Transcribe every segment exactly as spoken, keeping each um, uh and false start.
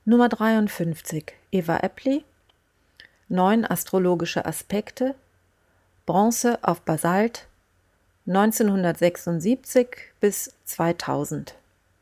Nummer dreiundfünfzig, Eva Eppley, Neun astrologische Aspekte, Bronze auf Basalt, neunzehnhundertsechsundsiebzig bis zweitausend.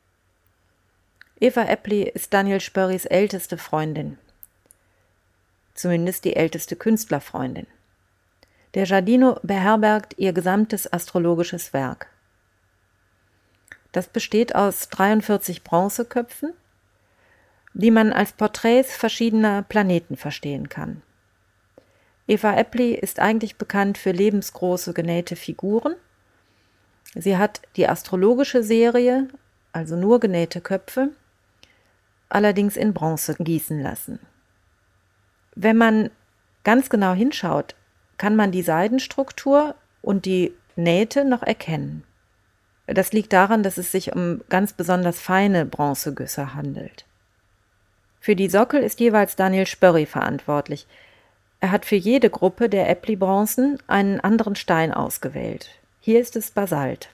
Eva Eppley ist Daniel Spörris älteste Freundin, zumindest die älteste Künstlerfreundin. Der Giardino beherbergt ihr gesamtes astrologisches Werk. Das besteht aus dreiundvierzig Bronzeköpfen, die man als Porträts verschiedener Planeten verstehen kann. Eva Eppley ist eigentlich bekannt für lebensgroße genähte Figuren. Sie hat die astrologische Serie, also nur genähte Köpfe, allerdings in Bronze gießen lassen. Wenn man ganz genau hinschaut, kann man die Seidenstruktur und die Nähte noch erkennen. Das liegt daran, dass es sich um ganz besonders feine Bronzegüsse handelt. Für die Sockel ist jeweils Daniel Spörri verantwortlich. Er hat für jede Gruppe der Eppley-Bronzen einen anderen Stein ausgewählt. Hier ist es Basalt.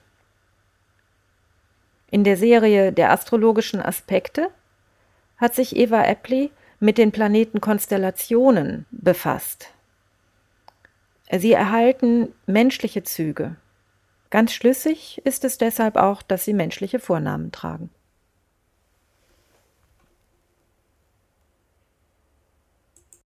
In der Serie der astrologischen Aspekte hat sich Eva Eppley mit den Planetenkonstellationen befasst. Sie erhalten menschliche Züge. Ganz schlüssig ist es deshalb auch, dass sie menschliche Vornamen tragen.